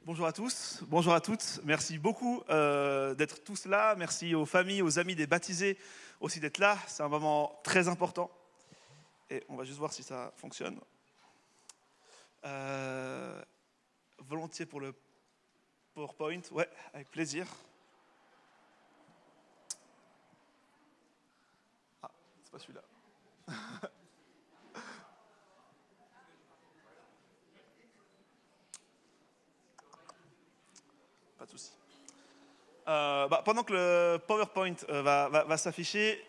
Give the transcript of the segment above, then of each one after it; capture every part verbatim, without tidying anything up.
Bonjour à tous, bonjour à toutes. Merci beaucoup euh, d'être tous là. Merci aux familles, aux amis des baptisés aussi d'être là. C'est un moment très important. Et on va juste voir si ça fonctionne. Euh, volontiers pour le PowerPoint. Ouais, avec plaisir. Ah, c'est pas celui-là. Pas de souci. Euh, bah, pendant que le PowerPoint euh, va, va, va s'afficher,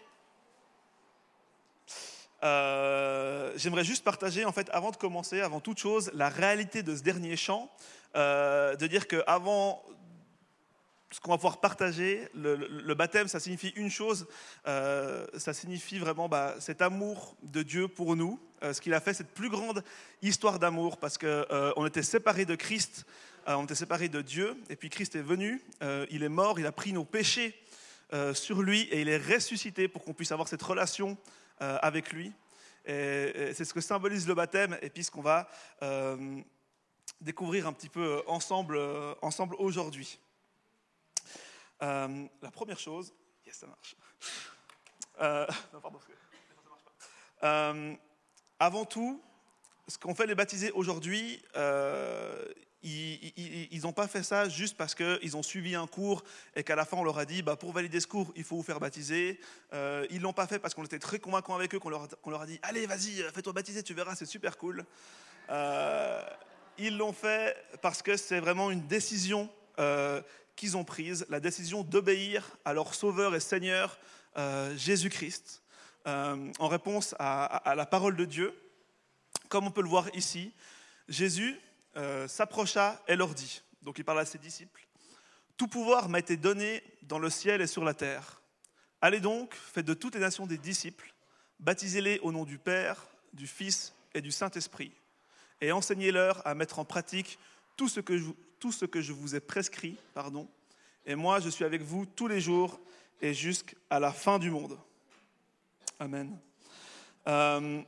euh, j'aimerais juste partager, en fait, avant de commencer, avant toute chose, la réalité de ce dernier chant, euh, de dire qu'avant ce qu'on va pouvoir partager, le, le, le baptême, ça signifie une chose, euh, ça signifie vraiment bah, cet amour de Dieu pour nous, euh, ce qu'il a fait, cette plus grande histoire d'amour, parce qu'on euh, était séparés de Christ, euh, on était séparés de Dieu, et puis Christ est venu, euh, il est mort, il a pris nos péchés euh, sur lui, et il est ressuscité pour qu'on puisse avoir cette relation euh, avec lui. Et, et c'est ce que symbolise le baptême, et puis ce qu'on va euh, découvrir un petit peu ensemble, euh, ensemble aujourd'hui. Euh, la première chose, yes, ça marche. Euh, non, pardon, ça marche pas. Euh, avant tout, ce qu'ont fait les baptisés aujourd'hui, euh, ils n'ont pas fait ça juste parce qu'ils ont suivi un cours et qu'à la fin on leur a dit bah, pour valider ce cours, il faut vous faire baptiser. Euh, ils ne l'ont pas fait parce qu'on était très convaincants avec eux, qu'on leur, qu'on leur a dit allez, vas-y, fais-toi baptiser, tu verras, c'est super cool. Euh, ils l'ont fait parce que c'est vraiment une décision euh, qu'ils ont prise, la décision d'obéir à leur Sauveur et Seigneur euh, Jésus-Christ, euh, en réponse à, à, à la parole de Dieu. Comme on peut le voir ici, Jésus euh, s'approcha et leur dit, donc il parle à ses disciples, « Tout pouvoir m'a été donné dans le ciel et sur la terre. Allez donc, faites de toutes les nations des disciples, baptisez-les au nom du Père, du Fils et du Saint-Esprit, et enseignez-leur à mettre en pratique tout ce que je, tout ce que je vous ai prescrit, pardon, et moi je suis avec vous tous les jours et jusqu'à la fin du monde. » Amen. Euh,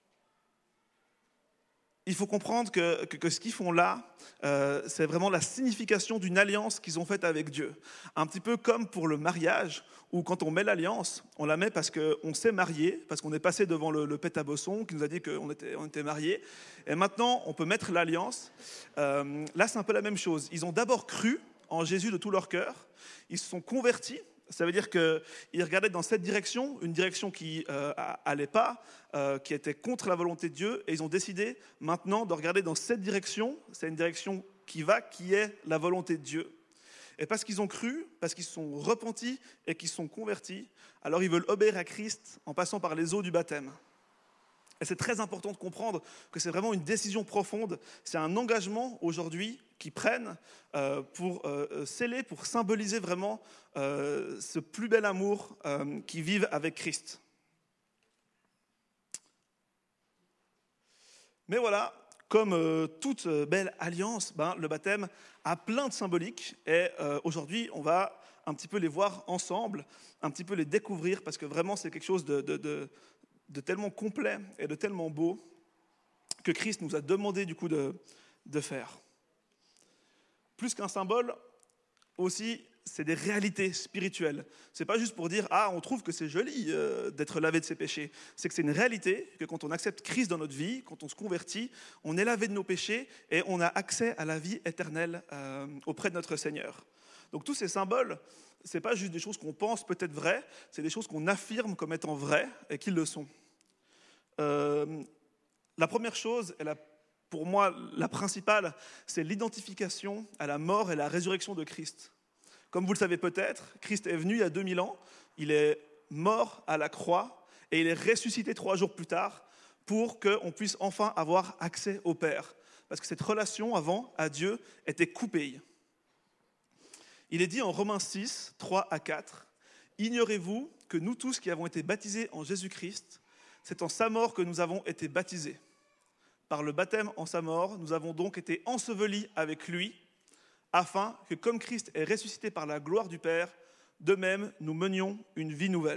il faut comprendre que, que, que ce qu'ils font là, euh, c'est vraiment la signification d'une alliance qu'ils ont faite avec Dieu. Un petit peu comme pour le mariage, où quand on met l'alliance, on la met parce qu'on s'est marié, parce qu'on est passé devant le, le pète à bosson, qui nous a dit qu'on était, on était mariés. Et maintenant, on peut mettre l'alliance. Euh, là, c'est un peu la même chose. Ils ont d'abord cru en Jésus de tout leur cœur. Ils se sont convertis. Ça veut dire qu'ils regardaient dans cette direction, une direction qui euh, allait pas, euh, qui était contre la volonté de Dieu, et ils ont décidé maintenant de regarder dans cette direction, c'est une direction qui va, qui est la volonté de Dieu. Et parce qu'ils ont cru, parce qu'ils se sont repentis et qu'ils se sont convertis, alors ils veulent obéir à Christ en passant par les eaux du baptême. Et c'est très important de comprendre que c'est vraiment une décision profonde, c'est un engagement aujourd'hui qu'ils prennent euh, pour euh, sceller, pour symboliser vraiment euh, ce plus bel amour euh, qu'ils vivent avec Christ. Mais voilà, comme euh, toute belle alliance, ben, le baptême a plein de symboliques et euh, aujourd'hui on va un petit peu les voir ensemble, un petit peu les découvrir parce que vraiment c'est quelque chose de... de, de de tellement complet et de tellement beau que Christ nous a demandé du coup de, de faire. Plus qu'un symbole, aussi, c'est des réalités spirituelles. C'est pas juste pour dire « Ah, on trouve que c'est joli euh, d'être lavé de ses péchés ». C'est que c'est une réalité, que quand on accepte Christ dans notre vie, quand on se convertit, on est lavé de nos péchés et on a accès à la vie éternelle euh, auprès de notre Seigneur. Donc tous ces symboles, ce n'est pas juste des choses qu'on pense peut-être vraies, c'est des choses qu'on affirme comme étant vraies et qu'ils le sont. Euh, la première chose, et la, pour moi la principale, c'est l'identification à la mort et la résurrection de Christ. Comme vous le savez peut-être, Christ est venu il y a deux mille ans, il est mort à la croix et il est ressuscité trois jours plus tard pour qu'on puisse enfin avoir accès au Père. Parce que cette relation avant à Dieu était coupée. Il est dit en Romains six, trois à quatre, « Ignorez-vous que nous tous qui avons été baptisés en Jésus-Christ, c'est en sa mort que nous avons été baptisés. Par le baptême en sa mort, nous avons donc été ensevelis avec lui, afin que comme Christ est ressuscité par la gloire du Père, de même nous menions une vie nouvelle. »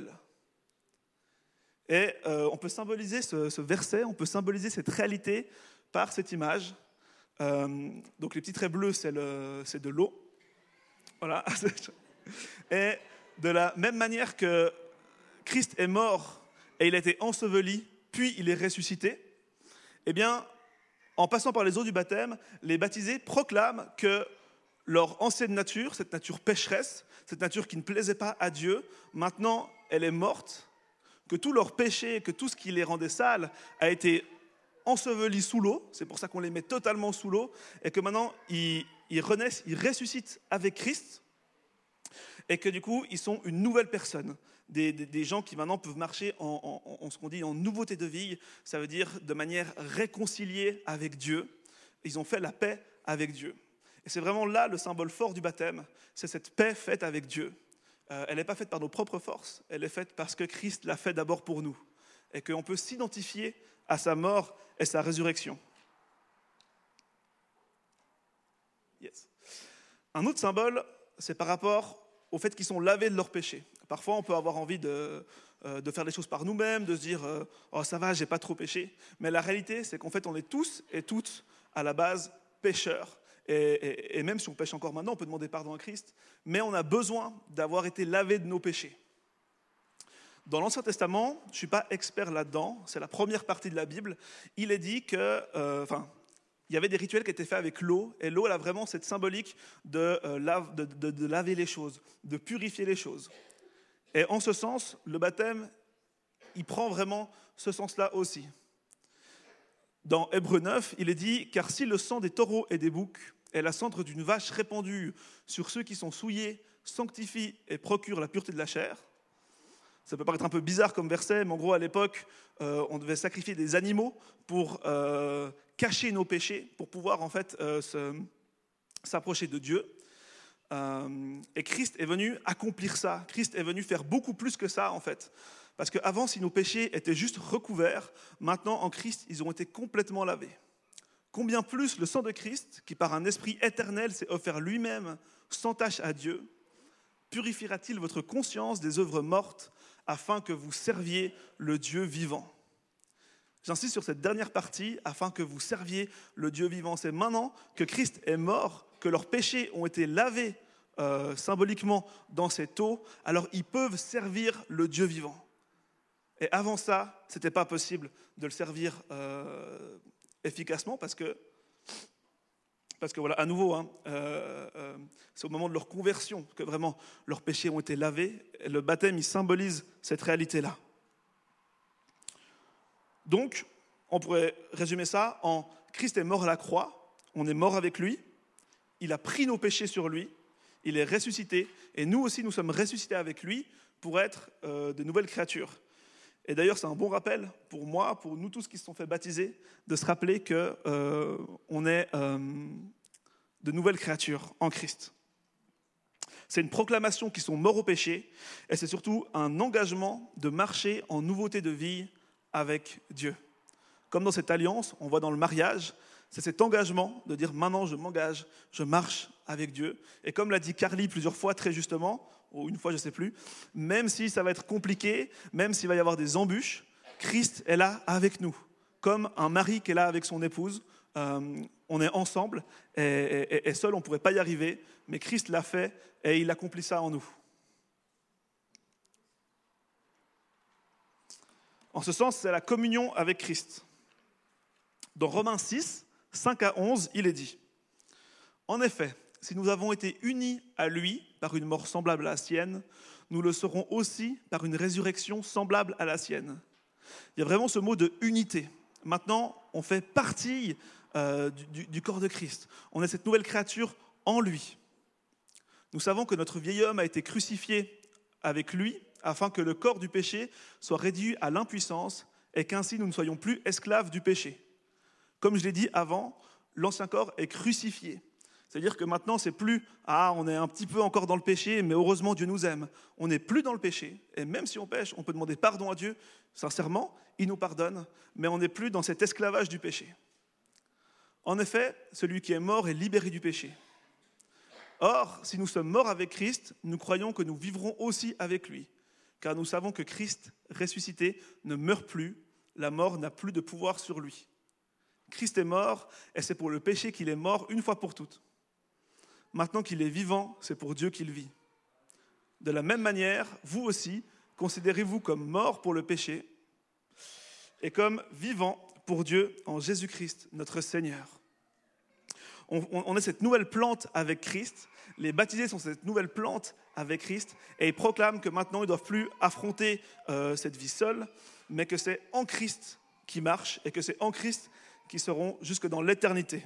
Et euh, on peut symboliser ce, ce verset, on peut symboliser cette réalité par cette image. Euh, donc les petits traits bleus, c'est, le, c'est de l'eau. Voilà. Et de la même manière que Christ est mort et il a été enseveli, puis il est ressuscité, eh bien, en passant par les eaux du baptême, les baptisés proclament que leur ancienne nature, cette nature pécheresse, cette nature qui ne plaisait pas à Dieu, maintenant elle est morte, que tout leur péché, que tout ce qui les rendait sales a été enseveli sous l'eau, c'est pour ça qu'on les met totalement sous l'eau, et que maintenant ils, ils renaissent, ils ressuscitent avec Christ, et que du coup ils sont une nouvelle personne. Des, des, des gens qui maintenant peuvent marcher en, en, en ce qu'on dit en nouveauté de vie, ça veut dire de manière réconciliée avec Dieu. Ils ont fait la paix avec Dieu. Et c'est vraiment là le symbole fort du baptême, c'est cette paix faite avec Dieu. Euh, elle n'est pas faite par nos propres forces, elle est faite parce que Christ l'a fait d'abord pour nous. Et qu'on peut s'identifier à sa mort et sa résurrection. Yes. Un autre symbole, c'est par rapport au fait qu'ils sont lavés de leurs péchés. Parfois, on peut avoir envie de, euh, de faire les choses par nous-mêmes, de se dire euh, « Oh, ça va, j'ai pas trop péché ». Mais la réalité, c'est qu'en fait, on est tous et toutes, à la base, pécheurs. Et, et, et même si on pêche encore maintenant, on peut demander pardon à Christ. Mais on a besoin d'avoir été lavés de nos péchés. Dans l'Ancien Testament, je ne suis pas expert là-dedans, c'est la première partie de la Bible, il est dit que... Euh, enfin, il y avait des rituels qui étaient faits avec l'eau, et l'eau, elle a vraiment cette symbolique de, euh, lave, de, de, de laver les choses, de purifier les choses. Et en ce sens, le baptême, il prend vraiment ce sens-là aussi. Dans Hébreux neuf, il est dit « Car si le sang des taureaux et des boucs et la cendre d'une vache répandue sur ceux qui sont souillés sanctifie et procure la pureté de la chair », ça peut paraître un peu bizarre comme verset, mais en gros, à l'époque, euh, on devait sacrifier des animaux pour euh, cacher nos péchés, pour pouvoir en fait euh, se, s'approcher de Dieu. Euh, et Christ est venu accomplir ça. Christ est venu faire beaucoup plus que ça, en fait. Parce qu'avant, si nos péchés étaient juste recouverts, maintenant, en Christ, ils ont été complètement lavés. Combien plus le sang de Christ, qui par un esprit éternel s'est offert lui-même sans tache à Dieu, purifiera-t-il votre conscience des œuvres mortes afin que vous serviez le Dieu vivant. J'insiste sur cette dernière partie, afin que vous serviez le Dieu vivant. C'est maintenant que Christ est mort, que leurs péchés ont été lavés euh, symboliquement dans cette eau, alors ils peuvent servir le Dieu vivant. Et avant ça, ce n'était pas possible de le servir euh, efficacement parce que, parce que voilà, à nouveau, hein, euh, euh, c'est au moment de leur conversion que vraiment leurs péchés ont été lavés. Et le baptême, il symbolise cette réalité-là. Donc, on pourrait résumer ça en Christ est mort à la croix, on est mort avec lui, il a pris nos péchés sur lui, il est ressuscité, et nous aussi, nous sommes ressuscités avec lui pour être euh, de nouvelles créatures. Et d'ailleurs, c'est un bon rappel pour moi, pour nous tous qui se sont fait baptiser, de se rappeler qu'on euh, est euh, de nouvelles créatures en Christ. C'est une proclamation qu'ils sont morts au péché, et c'est surtout un engagement de marcher en nouveauté de vie avec Dieu. Comme dans cette alliance, on voit dans le mariage, c'est cet engagement de dire maintenant je m'engage, je marche avec Dieu. Et comme l'a dit Carly plusieurs fois très justement, ou une fois je ne sais plus, même si ça va être compliqué, même s'il va y avoir des embûches, Christ est là avec nous. Comme un mari qui est là avec son épouse, euh, on est ensemble et, et, et seul on ne pourrait pas y arriver, mais Christ l'a fait et il accomplit ça en nous. En ce sens, c'est la communion avec Christ. Dans Romains six, cinq à onze, il est dit « En effet, si nous avons été unis à lui par une mort semblable à la sienne, nous le serons aussi par une résurrection semblable à la sienne. » Il y a vraiment ce mot de unité. Maintenant, on fait partie euh, du, du corps de Christ. On est cette nouvelle créature en lui. Nous savons que notre vieil homme a été crucifié avec lui, afin que le corps du péché soit réduit à l'impuissance et qu'ainsi nous ne soyons plus esclaves du péché. Comme je l'ai dit avant, l'ancien corps est crucifié. C'est-à-dire que maintenant, c'est plus « Ah, on est un petit peu encore dans le péché, mais heureusement, Dieu nous aime. » On n'est plus dans le péché. Et même si on pêche, on peut demander pardon à Dieu. Sincèrement, il nous pardonne, mais on n'est plus dans cet esclavage du péché. En effet, celui qui est mort est libéré du péché. Or, si nous sommes morts avec Christ, nous croyons que nous vivrons aussi avec lui. Car nous savons que Christ, ressuscité, ne meurt plus, la mort n'a plus de pouvoir sur lui. Christ est mort, et c'est pour le péché qu'il est mort une fois pour toutes. Maintenant qu'il est vivant, c'est pour Dieu qu'il vit. De la même manière, vous aussi, considérez-vous comme mort pour le péché et comme vivant pour Dieu en Jésus-Christ, notre Seigneur. On, on, on est cette nouvelle plante avec Christ. Les baptisés sont cette nouvelle plante avec Christ et ils proclament que maintenant ils ne doivent plus affronter euh, cette vie seule, mais que c'est en Christ qui marche et que c'est en Christ qui seront jusque dans l'éternité.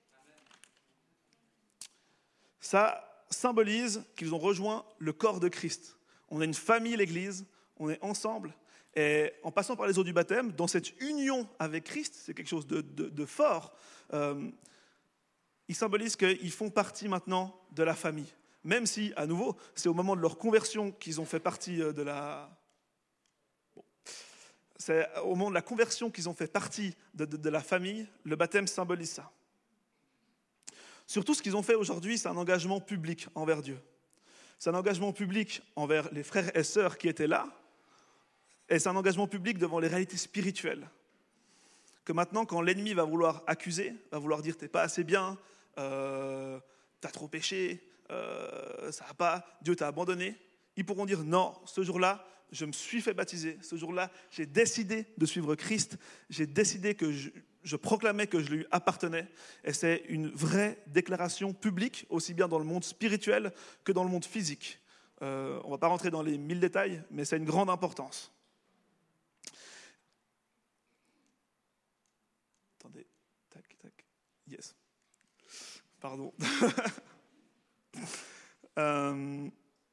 Ça symbolise qu'ils ont rejoint le corps de Christ. On est une famille, l'Église, on est ensemble. Et en passant par les eaux du baptême, dans cette union avec Christ, c'est quelque chose de, de, de fort, euh, ils symbolisent qu'ils font partie maintenant de la famille. Même si, à nouveau, c'est au moment de leur conversion qu'ils ont fait partie de la... Bon. C'est au moment de la conversion qu'ils ont fait partie de, de, de la famille, le baptême symbolise ça. Surtout, ce qu'ils ont fait aujourd'hui, c'est un engagement public envers Dieu. C'est un engagement public envers les frères et sœurs qui étaient là, et c'est un engagement public devant les réalités spirituelles. Que maintenant, quand l'ennemi va vouloir accuser, va vouloir dire « t'es pas assez bien, euh, t'as trop péché, euh, ça va pas, Dieu t'a abandonné », ils pourront dire « non, ce jour-là, je me suis fait baptiser, ce jour-là, j'ai décidé de suivre Christ, j'ai décidé que je, je proclamais que je lui appartenais ». Et c'est une vraie déclaration publique, aussi bien dans le monde spirituel que dans le monde physique. Euh, on ne va pas rentrer dans les mille détails, mais c'est une grande importance. Attendez, tac, tac, yes. Pardon. euh...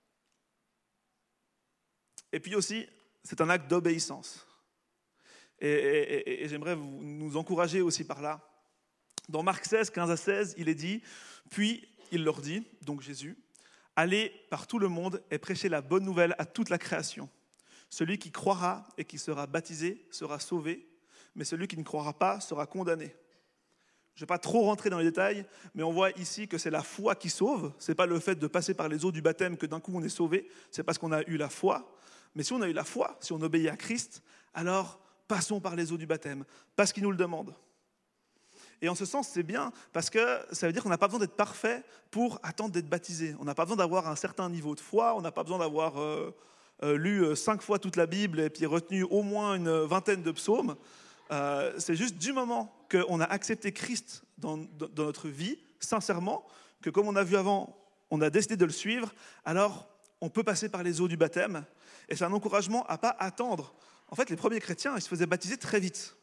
Et puis aussi, c'est un acte d'obéissance. Et, et, et, et j'aimerais vous, nous encourager aussi par là. Dans Marc seize, quinze à seize, il est dit, puis il leur dit, donc Jésus, « Allez par tout le monde et prêchez la bonne nouvelle à toute la création. Celui qui croira et qui sera baptisé sera sauvé, mais celui qui ne croira pas sera condamné. » Je ne vais pas trop rentrer dans les détails, mais on voit ici que c'est la foi qui sauve. Ce n'est pas le fait de passer par les eaux du baptême que d'un coup on est sauvé, c'est parce qu'on a eu la foi. Mais si on a eu la foi, si on obéit à Christ, alors passons par les eaux du baptême, parce qu'il nous le demande. Et en ce sens, c'est bien, parce que ça veut dire qu'on n'a pas besoin d'être parfait pour attendre d'être baptisé. On n'a pas besoin d'avoir un certain niveau de foi, on n'a pas besoin d'avoir euh, euh, lu cinq fois toute la Bible et puis retenu au moins une vingtaine de psaumes. Euh, c'est juste du moment qu'on a accepté Christ dans, dans, dans notre vie, sincèrement, que comme on a vu avant, on a décidé de le suivre, alors on peut passer par les eaux du baptême. Et c'est un encouragement à ne pas attendre. En fait, les premiers chrétiens, ils se faisaient baptiser très vite.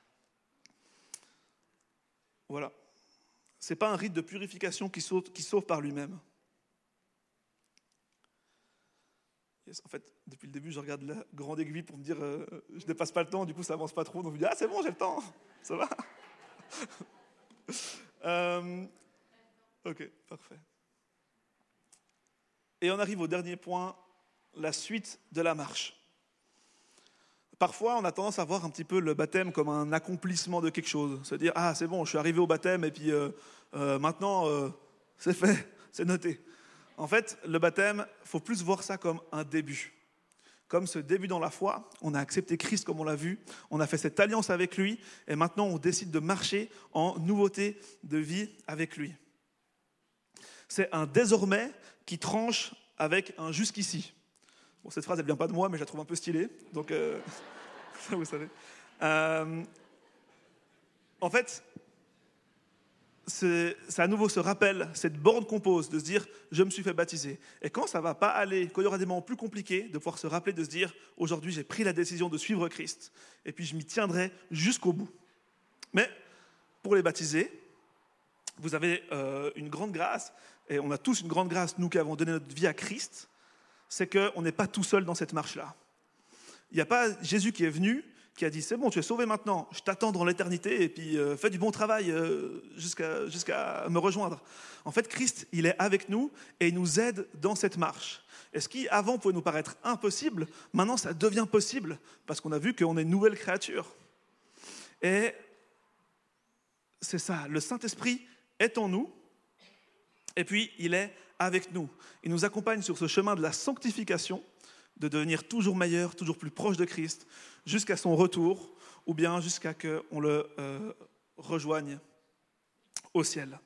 Voilà. Ce n'est pas un rite de purification qui sauve, qui sauve par lui-même. Yes. En fait, depuis le début, je regarde la grande aiguille pour me dire euh, je ne dépasse pas le temps, du coup ça n'avance pas trop. Donc je me dis, ah c'est bon, j'ai le temps, ça va. euh, ok, parfait. Et on arrive au dernier point, la suite de la marche. Parfois, on a tendance à voir un petit peu le baptême comme un accomplissement de quelque chose. Se dire, ah, c'est bon, je suis arrivé au baptême et puis euh, euh, maintenant, euh, c'est fait, c'est noté. En fait, le baptême, il faut plus voir ça comme un début. Comme ce début dans la foi, on a accepté Christ comme on l'a vu, on a fait cette alliance avec lui et maintenant, on décide de marcher en nouveauté de vie avec lui. C'est un désormais qui tranche avec un jusqu'ici. Bon, cette phrase, elle ne vient pas de moi, mais je la trouve un peu stylée. Donc, euh, ça, vous savez. Euh, en fait, c'est, c'est à nouveau ce rappel, cette borne qu'on pose, de se dire « je me suis fait baptiser ». Et quand ça ne va pas aller, quand il y aura des moments plus compliqués, de pouvoir se rappeler, de se dire « aujourd'hui, j'ai pris la décision de suivre Christ, et puis je m'y tiendrai jusqu'au bout ». Mais pour les baptisés, vous avez euh, une grande grâce, et on a tous une grande grâce, nous qui avons donné notre vie à Christ, c'est qu'on n'est pas tout seul dans cette marche-là. Il n'y a pas Jésus qui est venu, qui a dit « c'est bon, tu es sauvé maintenant, je t'attends dans l'éternité et puis euh, fais du bon travail euh, jusqu'à, jusqu'à me rejoindre ». En fait, Christ, il est avec nous et il nous aide dans cette marche. Et ce qui, avant, pouvait nous paraître impossible, maintenant, ça devient possible parce qu'on a vu qu'on est une nouvelle créature. Et c'est ça, le Saint-Esprit est en nous et puis il est avec nous. Il nous accompagne sur ce chemin de la sanctification, de devenir toujours meilleur, toujours plus proche de Christ, jusqu'à son retour, ou bien jusqu'à qu'on le, euh, rejoignent au ciel.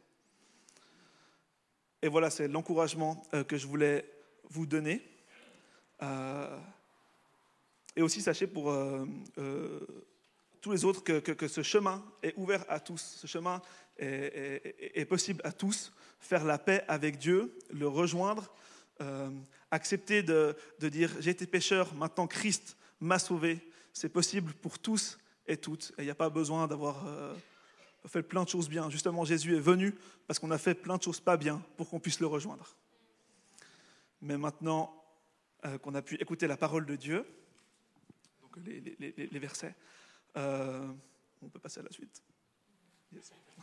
Et voilà, c'est l'encouragement euh, que je voulais vous donner. Euh, et aussi, sachez pour euh, euh, tous les autres que, que, que ce chemin est ouvert à tous. Ce chemin est, est, est possible à tous. Faire la paix avec Dieu, le rejoindre, euh, accepter de, de dire « j'ai été pécheur, maintenant Christ m'a sauvé ». C'est possible pour tous et toutes. Et il n'y a pas besoin d'avoir euh, fait plein de choses bien. Justement, Jésus est venu parce qu'on a fait plein de choses pas bien pour qu'on puisse le rejoindre. Mais maintenant euh, qu'on a pu écouter la parole de Dieu, donc les, les, les, les versets, euh, on peut passer à la suite. Yes.